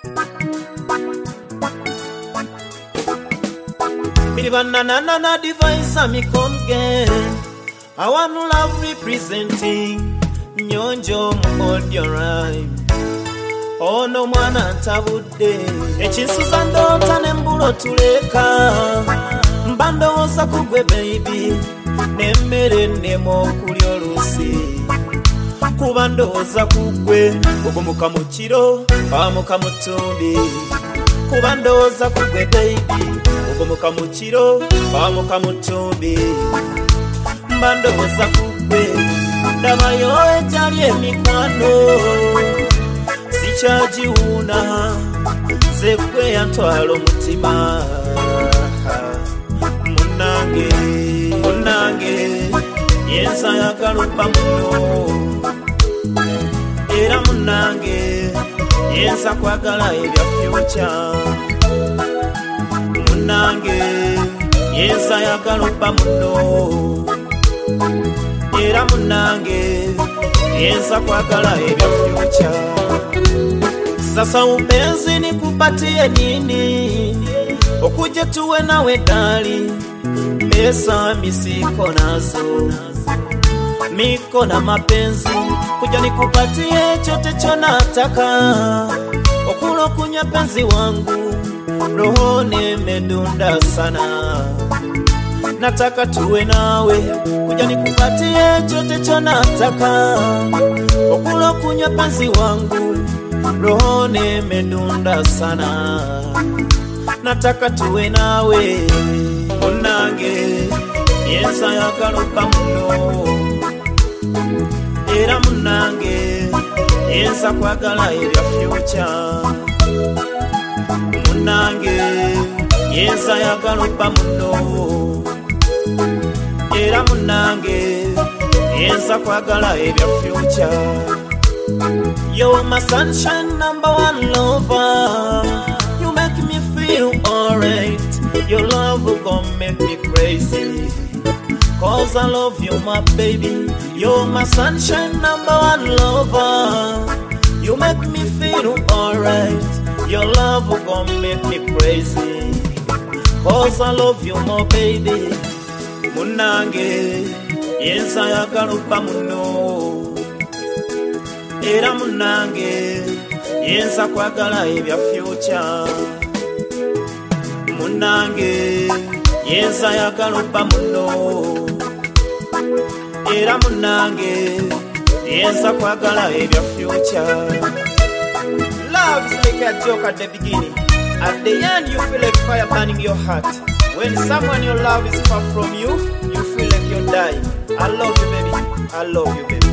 Na device me come again. I want love representing Nyonjo hold your rhyme. Oh no mwana ntabudde Echinsuza ndota nembulo tuleka Mbando oza kugwe baby Nemmere nemo kuli olusi Kuba ndowooza kugwe Ogumuka mu kiro bamuka mu ttumbi Kuba ndowooza kugwe baby Ogumuka mu kiro bamuka mu ttumbi Mba ndowooza kugwe Ndabayo ejali emikwano Sichajiuna Zekwe yantwala omutima Munange Yensa yagalupa muno Era munange Yensa kwagala ebya future Munange Yensa yagalupa muno Era munange Yensa kwagala ebya future Sasa upenzi nikupatie nini Okuje tuwe nawe dali Pesa misiko nazo Miko na mapenzi Kuja nikupatie chote chonataka Okulo kunya penzi wangu Roho nimedunda sana Nataka tuwe nawe Kuja nikupatie chote chonataka Okulo kunya penzi wangu Roho nimedunda sana Nataka tuwe nawe Munange Yensa yagalupa muno Era munange Yensa kwagala ebya future Munange Yensa yagalupa muno Era munange Yensa kwagala ebya future You're my sunshine, number one lover. You make me feel alright. Your love will gonna make me crazy. Cause I love you, my baby. You're my sunshine, number one lover. You make me feel alright. Your love will gonna make me crazy. Cause I love you, my baby. Munange, Yensa yagalupa muno. Era munange Yensa kwagala ebya future Munange Yensa yagalupa muno Era munange Yensa kwagala ebya future Love is like a joke at the beginning. At the end you feel like fire burning your heart. When someone you love is far from you, you feel like you're dying. I love you baby, I love you baby.